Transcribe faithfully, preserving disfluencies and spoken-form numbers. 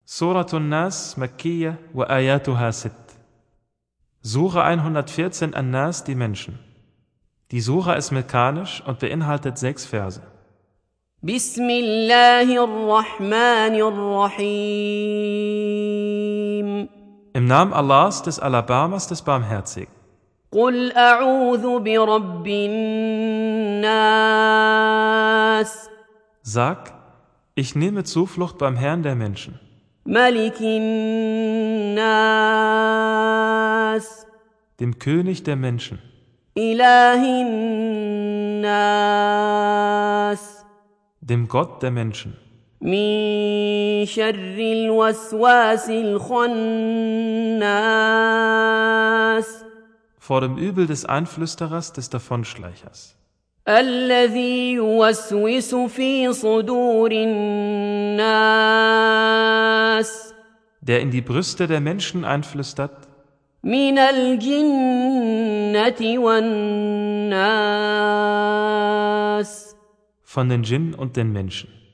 Suratun Nas Makkiyya wa ayatuha sitt. Sura hundertvierzehn An-Nas, die Menschen. Die Sura ist mekanisch und beinhaltet sechs Verse. Bismillahirrahmanirrahim. Im Namen Allahs, des Alabamas, des Barmherzigen. Qul a'udhu bi Rabbin Nas. Sag, ich nehme Zuflucht beim Herrn der Menschen. Malikin Nas. Dem König der Menschen. Ilahin Nas. Dem Gott der Menschen. Min sharril waswasil khannas. Vor dem Übel des Einflüsterers, des Davonschleichers. الذي يوسوس في صدور الناس. Der in die Brüste der Menschen einflüstert. من الجنة والناس. Von den Djinn und den Menschen.